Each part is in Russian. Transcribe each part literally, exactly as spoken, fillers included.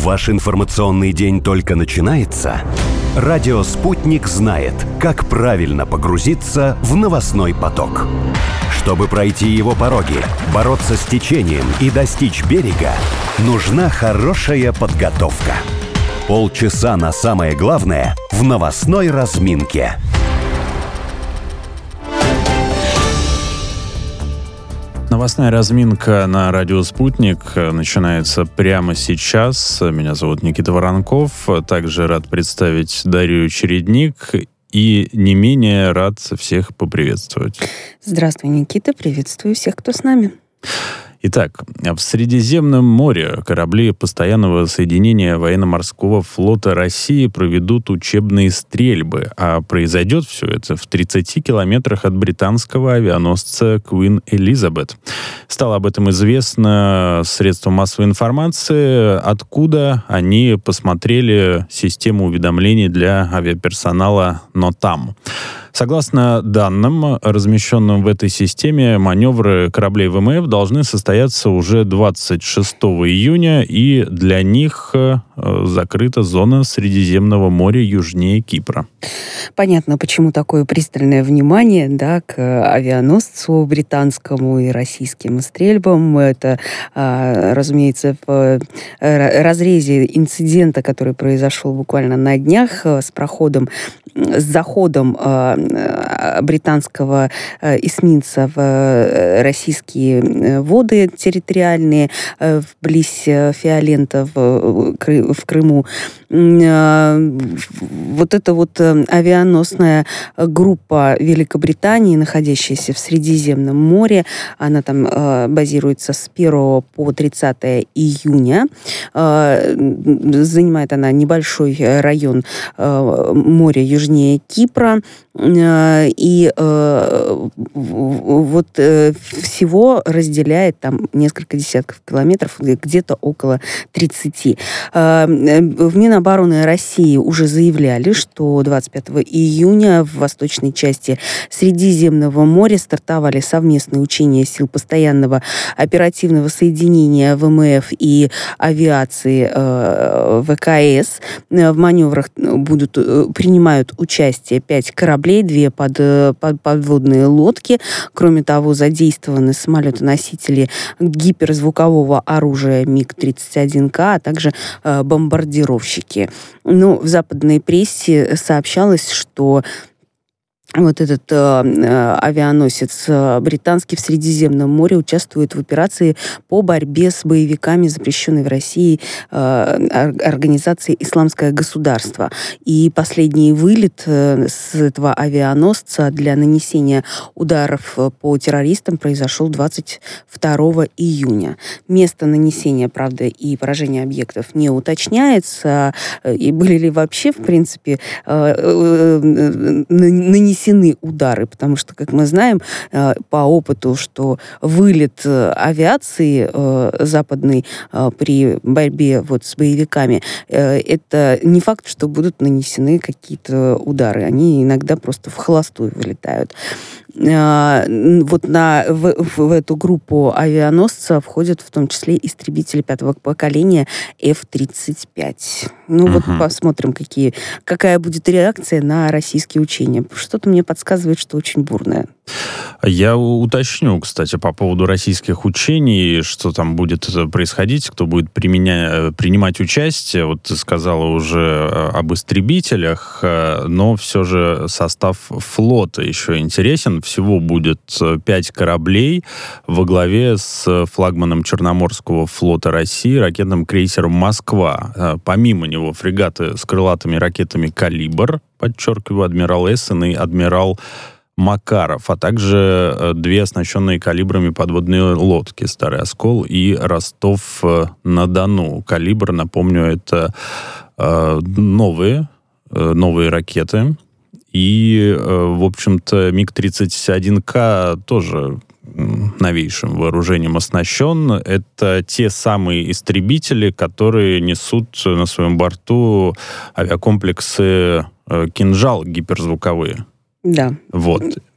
Ваш информационный день только начинается? Радио «Спутник» знает, как правильно погрузиться в новостной поток. Чтобы пройти его пороги, бороться с течением и достичь берега, нужна хорошая подготовка. Полчаса на самое главное в новостной разминке. Новостная разминка на радио «Спутник» начинается прямо сейчас. Меня зовут Никита Воронков. Также рад представить Дарью Чередник и не менее рад всех поприветствовать. Здравствуй, Никита. Приветствую всех, кто с нами. Итак, в Средиземном море корабли постоянного соединения военно-морского флота России проведут учебные стрельбы, а произойдет все это в тридцати километрах от британского авианосца Queen Elizabeth. Стало об этом известно средствам массовой информации, откуда они посмотрели систему уведомлений для авиаперсонала НОТАМ. Согласно данным, размещенным в этой системе, маневры кораблей ВМФ должны состояться уже двадцать шестого июня, и для них э, закрыта зона Средиземного моря южнее Кипра. Понятно, почему такое пристальное внимание, да, к авианосцу британскому и российским стрельбам. Это, э, разумеется, в разрезе инцидента, который произошел буквально на днях с проходом, с заходом э, британского эсминца в российские воды территориальные, вблизь Фиолента в, в Крыму. Вот эта вот авианосная группа Великобритании, находящаяся в Средиземном море, она там базируется с первого по тридцатое июня. Занимает она небольшой район моря южнее Кипра. И э, вот э, всего разделяет там несколько десятков километров, где-то около тридцати. Э, в Минобороны России уже заявляли, что двадцать пятого июня в восточной части Средиземного моря стартовали совместные учения сил постоянного оперативного соединения ВМФ и авиации э, ВКС. В маневрах будут, принимают участие пять кораблей, две под, под, подводные лодки. Кроме того, задействованы самолеты-носители гиперзвукового оружия миг тридцать один К, а также э, бомбардировщики. Ну, в западной прессе сообщалось, что вот этот э, авианосец э, британский в Средиземном море участвует в операции по борьбе с боевиками, запрещенной в России э, организацией «Исламское государство». И последний вылет э, с этого авианосца для нанесения ударов по террористам произошел двадцать второго июня. Место нанесения, правда, и поражения объектов не уточняется. И были ли вообще, в принципе, э, э, э, нанесены удары, потому что, как мы знаем по опыту, что вылет авиации западной при борьбе вот с боевиками, это не факт, что будут нанесены какие-то удары. Они иногда просто в холостую вылетают. Вот на, в, в эту группу авианосца входят в том числе истребители пятого поколения эф тридцать пять. Ну, uh-huh. вот посмотрим, какие, какая будет реакция на российские учения. Что-то мне подсказывает, что очень бурная. Я уточню, кстати, по поводу российских учений, что там будет происходить, кто будет применя... принимать участие. Вот ты сказала уже об истребителях, но все же состав флота еще интересен. Всего будет пять кораблей во главе с флагманом Черноморского флота России, ракетным крейсером «Москва». Помимо него фрегаты с крылатыми ракетами «Калибр», подчеркиваю, адмирал Эссен и адмирал Макаров, а также две оснащенные калибрами подводные лодки «Старый Оскол» и «Ростов-на-Дону». «Калибр», напомню, это э, новые, э, новые ракеты. И, э, в общем-то, миг тридцать один К тоже новейшим вооружением оснащен. Это те самые истребители, которые несут на своем борту авиакомплексы э, «Кинжал» гиперзвуковые. Да. Вот.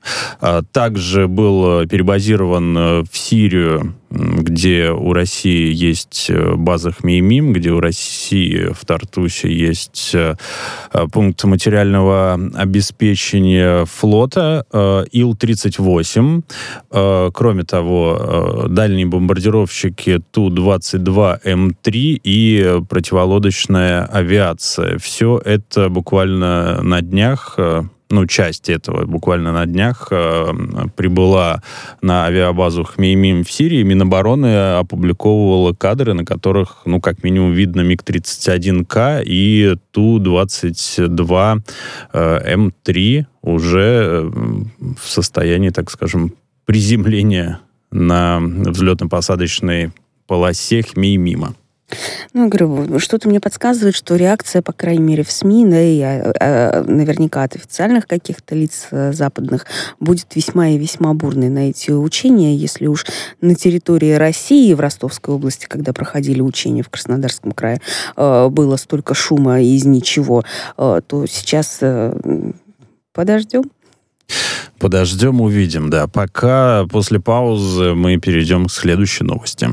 Также был перебазирован в Сирию, где у России есть база Хмеймим, где у России в Тартусе есть пункт материального обеспечения флота Ил тридцать восемь. Кроме того, дальние бомбардировщики Ту двадцать два М три и противолодочная авиация. Все это буквально на днях... ну, часть этого буквально на днях э, прибыла на авиабазу Хмеймим в Сирии. Минобороны опубликовывала кадры, на которых, ну, как минимум, видно Миг тридцать один К и Ту двадцать два М три уже в состоянии, так скажем, приземления на взлетно-посадочной полосе Хмеймима. Ну, говорю, что-то мне подсказывает, что реакция, по крайней мере, в СМИ, да, и а, а, наверняка от официальных каких-то лиц а, западных, будет весьма и весьма бурной на эти учения. Если уж на территории России, в Ростовской области, когда проходили учения в Краснодарском крае, а, было столько шума из ничего, а, то сейчас а, подождем. Подождем, увидим, да. Пока после паузы мы перейдем к следующей новости.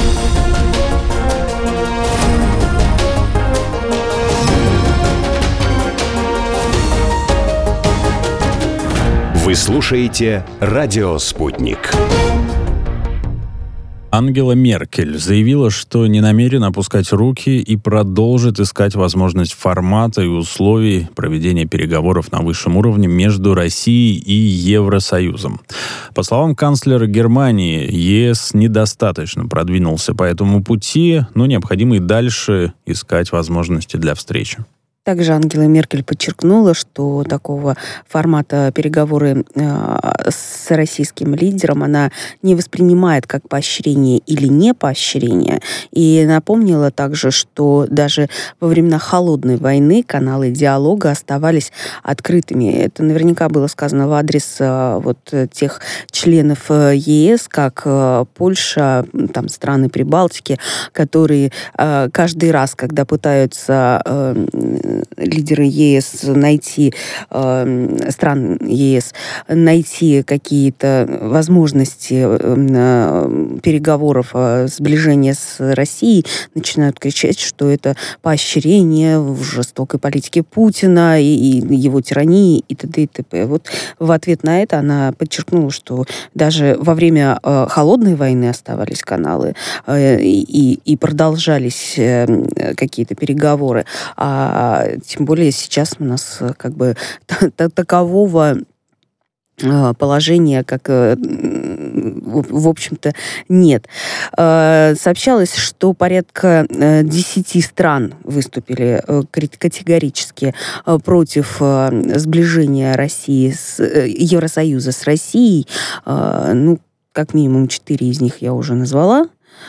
Вы слушаете «Радио Спутник». Ангела Меркель заявила, что не намерена опускать руки и продолжит искать возможность формата и условий проведения переговоров на высшем уровне между Россией и Евросоюзом. По словам канцлера Германии, ЕС недостаточно продвинулся по этому пути, но необходимо и дальше искать возможности для встречи. Также Ангела Меркель подчеркнула, что такого формата переговоры э, с российским лидером она не воспринимает как поощрение или не поощрение. И напомнила также, что даже во времена холодной войны каналы диалога оставались открытыми. Это наверняка было сказано в адрес э, вот тех членов ЕС, как э, Польша, там, страны Прибалтики, которые э, каждый раз, когда пытаются э, лидеры ЕС найти, э, стран ЕС, найти какие-то возможности э, переговоров, э, сближения с Россией, начинают кричать, что это поощрение в жестокой политике Путина и, и его тирании и т.д. и т.п. Вот в ответ на это она подчеркнула, что даже во время э, холодной войны оставались каналы э, и, и продолжались э, какие-то переговоры, а тем более сейчас у нас как бы такового положения, как, в общем-то, нет. Сообщалось, что порядка десяти стран выступили категорически против сближения России с Евросоюза с Россией. Ну, как минимум четыре из них я уже назвала.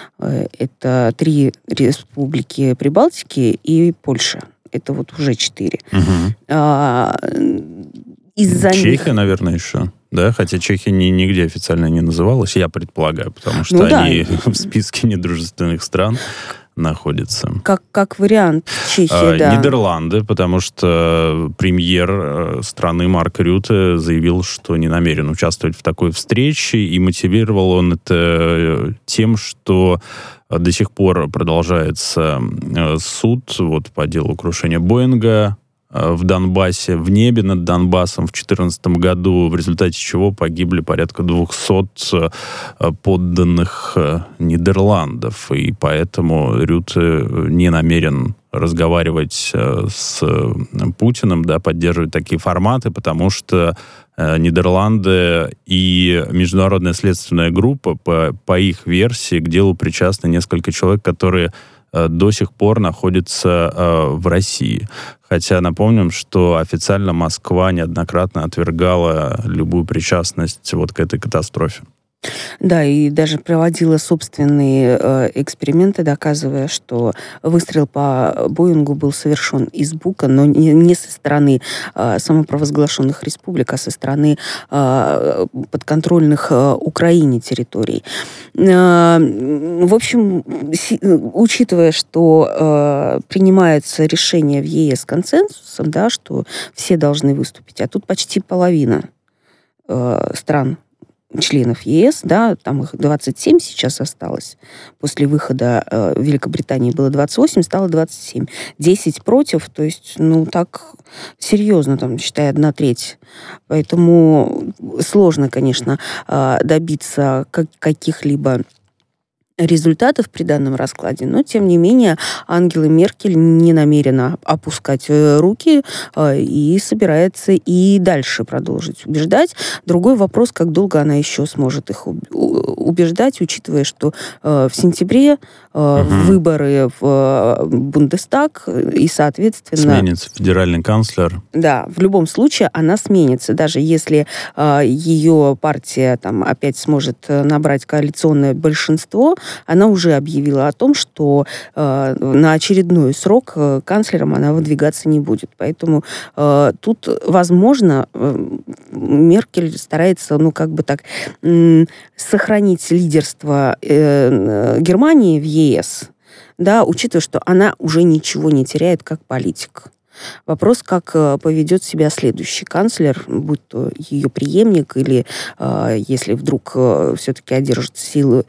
Это три республики Прибалтики и Польша. Это вот уже четыре. Угу. А, из-за Чехия, них... наверное, еще. Да, хотя Чехия ни, нигде официально не называлась, я предполагаю, потому что ну, они да. в списке недружественных стран находятся. Как, как вариант Чехия, а, да. Нидерланды, потому что премьер страны Марк Рютте заявил, что не намерен участвовать в такой встрече, и мотивировал он это тем, что до сих пор продолжается суд вот, по делу крушения Боинга в Донбассе, в небе над Донбассом в две тысячи четырнадцатом году, в результате чего погибли порядка двухсот подданных Нидерландов. И поэтому Рютте не намерен разговаривать с Путиным, да, поддерживать такие форматы, потому что Нидерланды и международная следственная группа, по, по их версии, к делу причастны несколько человек, которые до сих пор находятся э, в России. Хотя напомним, что официально Москва неоднократно отвергала любую причастность вот к этой катастрофе. Да, и даже проводила собственные э, эксперименты, доказывая, что выстрел по Боингу был совершен из Бука, но не, не со стороны э, самопровозглашенных республик, а со стороны э, подконтрольных э, Украине территорий. Э, в общем, си, учитывая, что э, принимается решение в ЕС консенсусом, да, что все должны выступить, а тут почти половина э, стран, членов ЕС, да, там их двадцать семь сейчас осталось. После выхода э, Великобритании было двадцать восемь, стало двадцать семь. десять против, то есть, ну, так серьезно, там, считай, одна треть. Поэтому сложно, конечно, э, добиться как- каких-либо результатов при данном раскладе, но, тем не менее, Ангела Меркель не намерена опускать руки э, и собирается и дальше продолжить убеждать. Другой вопрос, как долго она еще сможет их убеждать, учитывая, что э, в сентябре э, угу. выборы в э, Бундестаг, и, соответственно... Сменится федеральный канцлер. Да, в любом случае она сменится, даже если э, ее партия там опять сможет набрать коалиционное большинство. Она уже объявила о том, что э, на очередной срок э, канцлером она выдвигаться не будет. Поэтому э, тут, возможно, э, Меркель старается, ну, как бы так, э, сохранить лидерство э, Германии в ЕС, да, учитывая, что она уже ничего не теряет как политик. Вопрос, как поведет себя следующий канцлер, будь то ее преемник, или э, если вдруг э, все-таки одержат силы,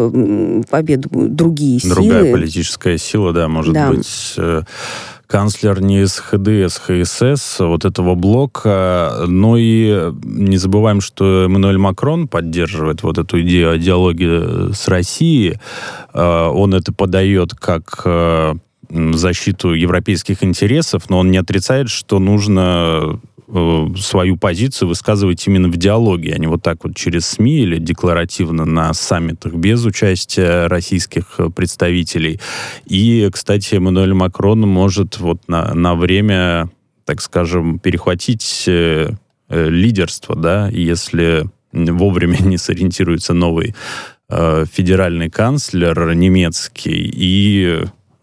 э, победу другие Другая силы. Другая политическая сила, да, может да. быть... Э, канцлер не из ХДС, ХСС, вот этого блока, но и не забываем, что Эммануэль Макрон поддерживает вот эту идею о диалоге с Россией. Э, он это подает как... Э, защиту европейских интересов, но он не отрицает, что нужно э, свою позицию высказывать именно в диалоге, а не вот так вот через СМИ или декларативно на саммитах без участия российских представителей. И, кстати, Эммануэль Макрон может вот на, на время, так скажем, перехватить э, э, лидерство, да, если вовремя не сориентируется новый э, федеральный канцлер немецкий и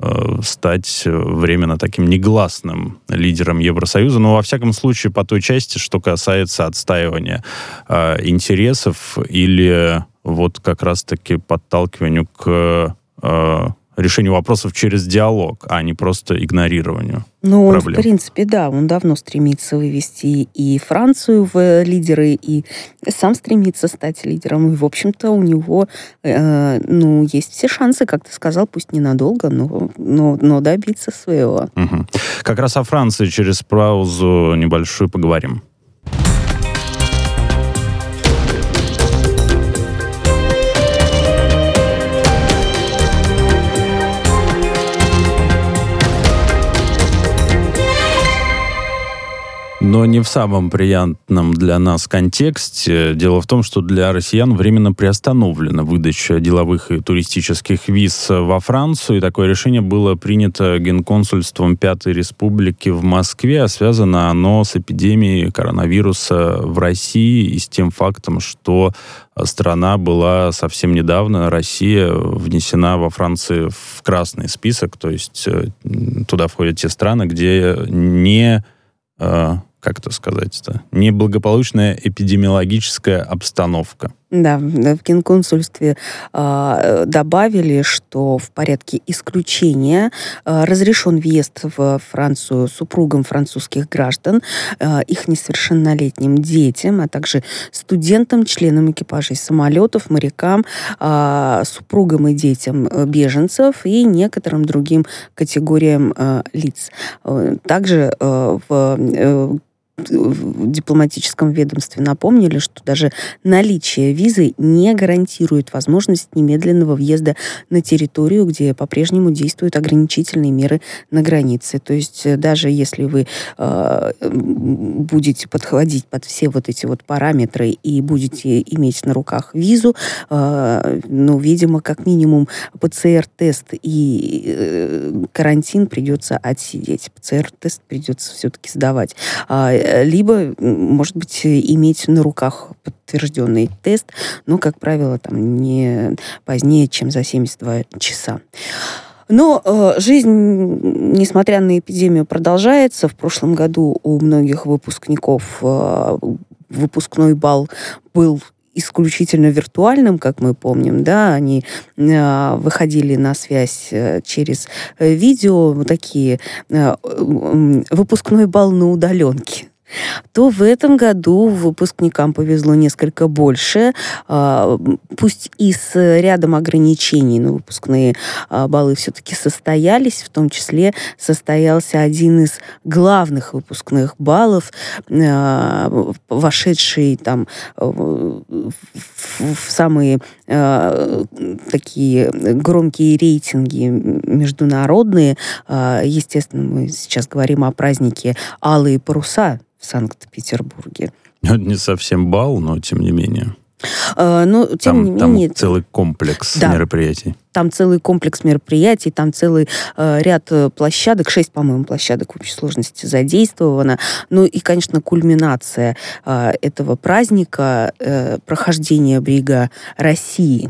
стать временно таким негласным лидером Евросоюза, но во всяком случае по той части, что касается отстаивания э, интересов или вот как раз-таки подталкиванию к э, решению вопросов через диалог, а не просто игнорированию Ну, он, проблем. В принципе, да, он давно стремится вывести и Францию в лидеры, и сам стремится стать лидером. И, в общем-то, у него, э, ну, есть все шансы, как ты сказал, пусть ненадолго, но, но, но добиться своего. Угу. Как раз о Франции через паузу небольшую поговорим. Но не в самом приятном для нас контексте. Дело в том, что для россиян временно приостановлена выдача деловых и туристических виз во Францию. И такое решение было принято Генконсульством Пятой Республики в Москве. А связано оно с эпидемией коронавируса в России и с тем фактом, что страна была совсем недавно, Россия, внесена во Франции в красный список. То есть туда входят те страны, где не... как это сказать-то, неблагополучная эпидемиологическая обстановка. Да, в Генконсульстве э, добавили, что в порядке исключения э, разрешен въезд в Францию супругам французских граждан, э, их несовершеннолетним детям, а также студентам, членам экипажей самолетов, морякам, э, супругам и детям беженцев и некоторым другим категориям э, лиц. Также э, в э, в дипломатическом ведомстве напомнили, что даже наличие визы не гарантирует возможность немедленного въезда на территорию, где по-прежнему действуют ограничительные меры на границе. То есть даже если вы э, будете подходить под все вот эти вот параметры и будете иметь на руках визу, э, ну, видимо, как минимум ПЦР-тест и э, карантин придется отсидеть. ПЦР-тест придется все-таки сдавать. Либо, может быть, иметь на руках подтвержденный тест, но, как правило, там не позднее, чем за семьдесят два часа. Но э, жизнь, несмотря на эпидемию, продолжается. В прошлом году у многих выпускников э, выпускной бал был исключительно виртуальным, как мы помним, да, они э, выходили на связь э, через э, видео, вот такие э, э, выпускной бал на удаленке. то в этом году выпускникам повезло несколько больше. Пусть и с рядом ограничений, но выпускные баллы все-таки состоялись. В том числе состоялся один из главных выпускных баллов, вошедший там в самые такие громкие рейтинги международные. Естественно, мы сейчас говорим о празднике «Алые паруса» в Санкт-Петербурге. Не совсем бал, но тем не менее. А, но, тем там, не менее... Там целый комплекс да, мероприятий. Там целый комплекс мероприятий, там целый э, ряд площадок, шесть, по-моему, площадок в общей сложности задействовано. Ну и, конечно, кульминация э, этого праздника, э, прохождение Брига России.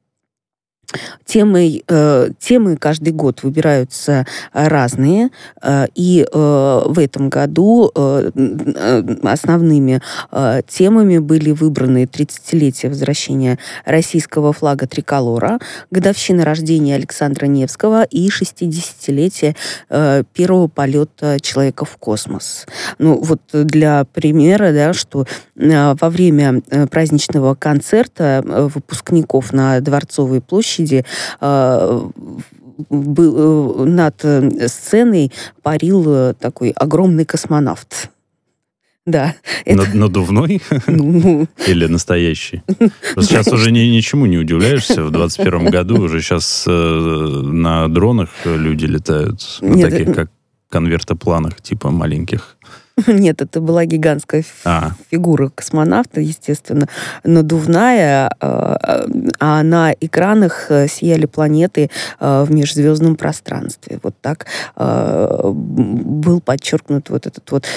Темы, э, темы каждый год выбираются разные, э, и э, в этом году э, основными э, темами были выбраны тридцатилетие возвращения российского флага триколора, годовщина рождения Александра Невского и шестидесятилетие э, первого полета человека в космос. Ну вот для примера, да, что э, во время э, праздничного концерта э, выпускников на Дворцовой площади был, над сценой парил такой огромный космонавт. Да. Это... Надувной? Ну, или настоящий? Сейчас уже ни, ничему не удивляешься. В двадцать первом году уже сейчас э, на дронах люди летают. На Нет, таких, как конвертопланах, типа маленьких. Нет, это была гигантская а. фигура космонавта, естественно, надувная, а на экранах сияли планеты в межзвездном пространстве. Вот так был подчеркнут вот этот вот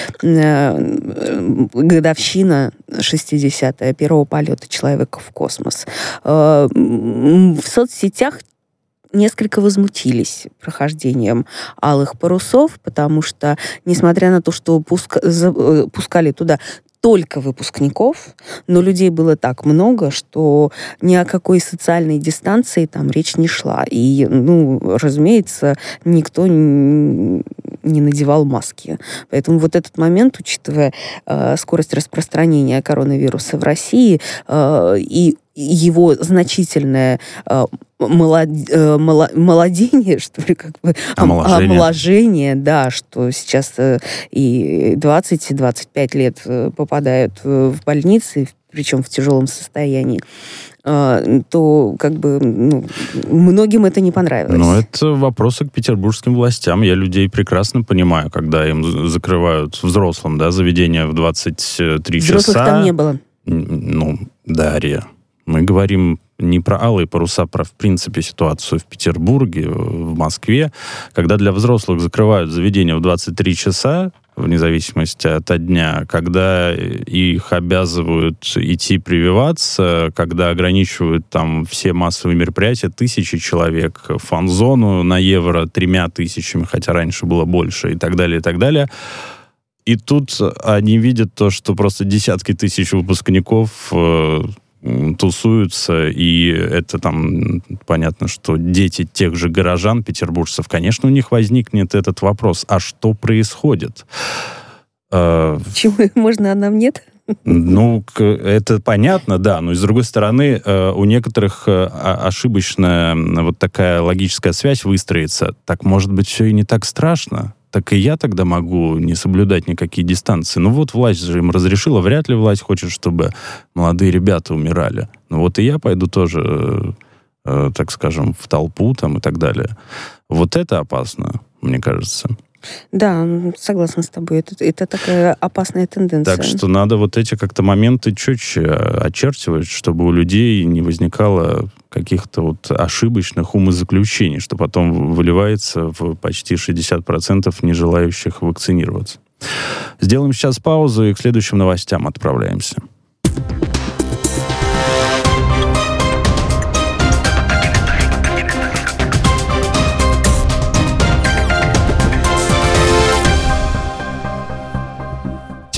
годовщина шестидесятая первого полета человека в космос. В соцсетях несколько возмутились прохождением «Алых парусов», потому что, несмотря на то, что пуска... пускали туда только выпускников, но людей было так много, что ни о какой социальной дистанции там речь не шла. И, ну, разумеется, никто не надевал маски. Поэтому вот этот момент, учитывая э, скорость распространения коронавируса в России э, и его значительное э, молод, э, молодение, что ли, как бы, омоложение. омоложение, да, что сейчас э, и двадцать, и двадцать пять лет попадают в больницы, причем в тяжелом состоянии, э, то как бы ну, многим это не понравилось. Ну, это вопросы к петербургским властям. Я людей прекрасно понимаю, когда им закрывают взрослым, да, заведение в двадцать три часа. Взрослых там не было. Ну, Дарья. Мы говорим не про алые паруса, про, в принципе, ситуацию в Петербурге, в Москве, когда для взрослых закрывают заведения в двадцать три часа, вне зависимости от дня, когда их обязывают идти прививаться, когда ограничивают там все массовые мероприятия, тысячи человек, фан-зону на евро тремя тысячами, хотя раньше было больше, и так далее, и так далее. И тут они видят то, что просто десятки тысяч выпускников э, тусуются, и это там понятно, что дети тех же горожан, петербуржцев, конечно, у них возникнет этот вопрос, а что происходит? Почему можно, а нам нет? Ну, это понятно, да, но, с другой стороны, у некоторых ошибочная вот такая логическая связь выстроится. Так, может быть, все и не так страшно? Так и я тогда могу не соблюдать никакие дистанции. Ну вот власть же им разрешила, вряд ли власть хочет, чтобы молодые ребята умирали. Ну вот и я пойду тоже, э, так скажем, в толпу там и так далее. Вот это опасно, мне кажется. Да, согласна с тобой. Это, это такая опасная тенденция. Так что надо вот эти как-то моменты четче очерчивать, чтобы у людей не возникало каких-то вот ошибочных умозаключений, что потом выливается в почти шестьдесят процентов не желающих вакцинироваться. Сделаем сейчас паузу и к следующим новостям отправляемся.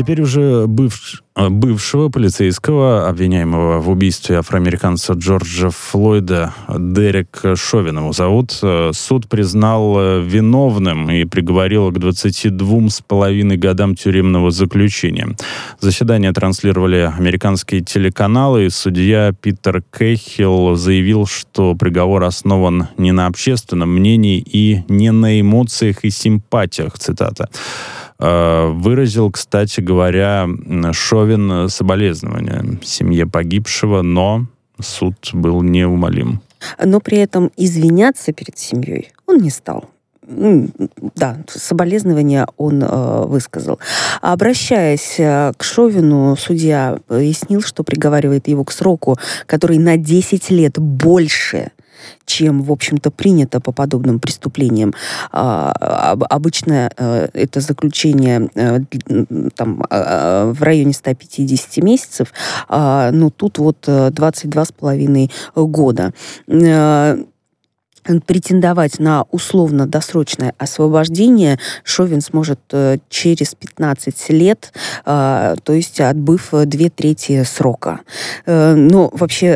Теперь уже бывш, бывшего полицейского, обвиняемого в убийстве афроамериканца Джорджа Флойда, Дерека Шовина зовут, суд признал виновным и приговорил к двадцати двум с половиной годам тюремного заключения. Заседание транслировали американские телеканалы, и судья Питер Кэхилл заявил, что приговор основан не на общественном мнении и не на эмоциях и симпатиях, цитата. Выразил, кстати говоря, Шовин соболезнования семье погибшего, но суд был неумолим. Но при этом извиняться перед семьей он не стал. Да, соболезнования он э, высказал. Обращаясь к Шовину, судья пояснил, что приговаривает его к сроку, который на десять лет больше, чем, в общем-то, принято по подобным преступлениям. А, обычно а, это заключение а, там, а, в районе ста пятидесяти месяцев, а, но тут вот двадцать два с половиной года. А, претендовать на условно-досрочное освобождение Шовин сможет через пятнадцать лет, то есть отбыв две трети срока. Но вообще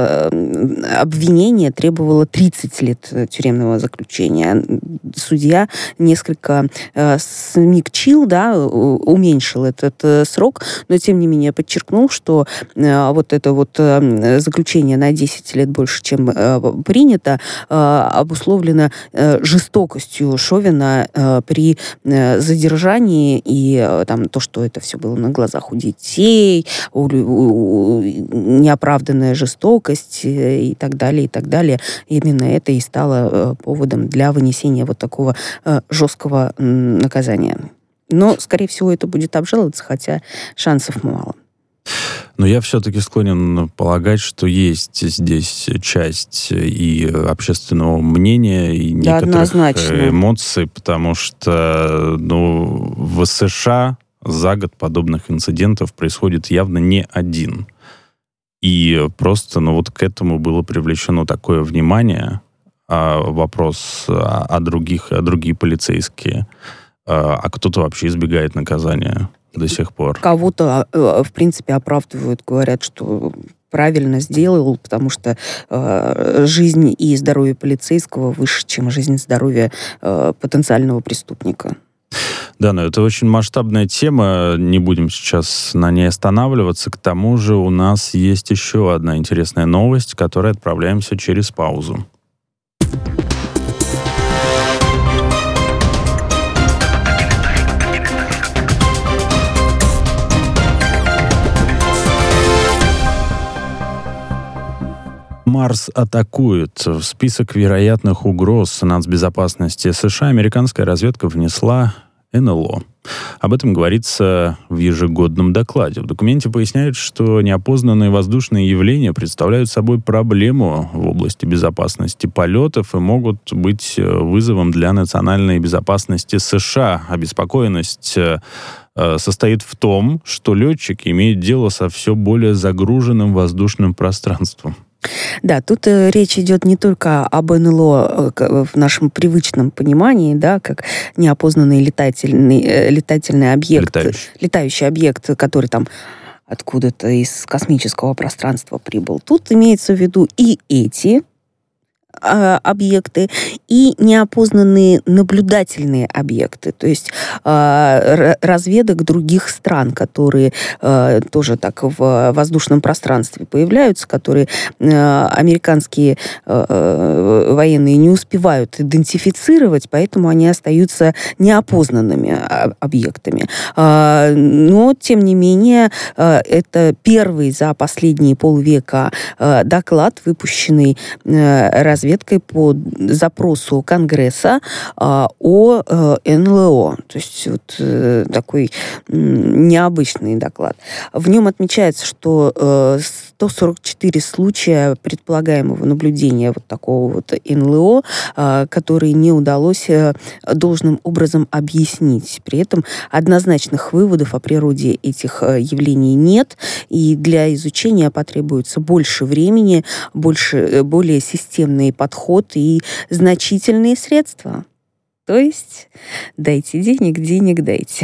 обвинение требовало тридцать лет тюремного заключения. Судья несколько смягчил, да, уменьшил этот срок, но тем не менее подчеркнул, что вот это вот заключение на десять лет больше, чем принято, обусловлено э, жестокостью Шовина э, при э, задержании и э, там, то, что это все было на глазах у детей, у, у, у, неоправданная жестокость э, и так далее, и так далее. Именно это и стало э, поводом для вынесения вот такого э, жесткого э, наказания. Но, скорее всего, это будет обжаловаться, хотя шансов мало. Но я все-таки склонен полагать, что есть здесь часть и общественного мнения, и да, некоторых однозначно. эмоций, потому что ну, в США за год подобных инцидентов происходит явно не один. И просто ну, вот к этому было привлечено такое внимание, а вопрос о, о других, о другие полицейские, а, а кто-то вообще избегает наказания до сих пор. Кого-то, в принципе, оправдывают, говорят, что правильно сделал, потому что э, жизнь и здоровье полицейского выше, чем жизнь и здоровье э, потенциального преступника. Да, но это очень масштабная тема, не будем сейчас на ней останавливаться. К тому же у нас есть еще одна интересная новость, к которой отправляемся через паузу. Марс атакует. В список вероятных угроз нацбезопасности США американская разведка внесла эн эл о. Об этом говорится в ежегодном докладе. В документе поясняют, что неопознанные воздушные явления представляют собой проблему в области безопасности полетов и могут быть вызовом для национальной безопасности США. Обеспокоенность состоит в том, что летчики имеют дело со все более загруженным воздушным пространством. Да, тут э, речь идет не только об эн эл о э, в нашем привычном понимании, да, как неопознанный летательный, э, летательный объект, летающий. летающий объект, который там откуда-то из космического пространства прибыл. Тут имеется в виду и эти э, объекты, и неопознанные наблюдательные объекты, то есть э, разведок других стран, которые э, тоже так в воздушном пространстве появляются, которые э, американские э, военные не успевают идентифицировать, поэтому они остаются неопознанными объектами. Э, но, тем не менее, э, это первый за последние полвека э, доклад, выпущенный э, разведкой по запросу Конгресса а, о а, эн эл о. То есть вот э, такой м, необычный доклад. В нем отмечается, что э, сто сорок четыре случая предполагаемого наблюдения вот такого вот эн эл о, э, которые не удалось э, должным образом объяснить. При этом однозначных выводов о природе этих э, явлений нет, и для изучения потребуется больше времени, больше, э, более системный подход и значительные средства. То есть дайте денег, денег дайте.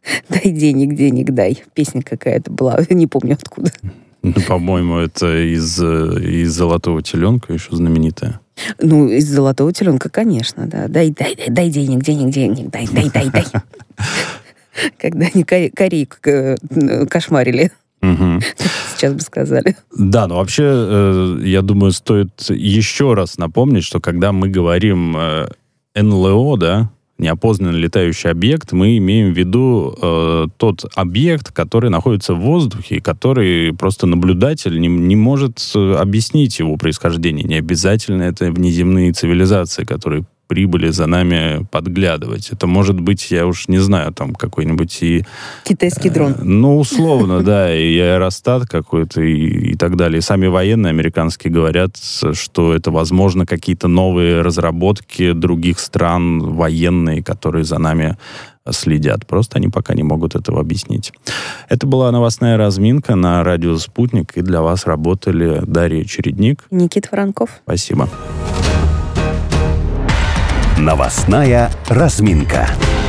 Дай денег, денег дай. Песня какая-то была, не помню откуда. Ну, по-моему, это из, из «Золотого теленка» еще знаменитая. Ну, из «Золотого теленка», конечно, да. Дай, дай, дай, дай денег, денег, денег, дай, дай, дай, дай. Когда они корейку кошмарили. Угу. Сейчас бы сказали. Да, но вообще, э, я думаю, стоит еще раз напомнить, что когда мы говорим э, эн эл о, да, неопознанный летающий объект, мы имеем в виду э, тот объект, который находится в воздухе, который просто наблюдатель не, не может объяснить его происхождение. Не обязательно это внеземные цивилизации, которые прибыли за нами подглядывать. Это может быть, я уж не знаю, там какой-нибудь и... Китайский дрон. Э, ну, условно, да, и аэростат какой-то, и, и так далее. И сами военные американские говорят, что это, возможно, какие-то новые разработки других стран, военные, которые за нами следят. Просто они пока не могут этого объяснить. Это была новостная разминка на радио «Спутник», и для вас работали Дарья Чередник. Никита Франков. Спасибо. Новостная разминка.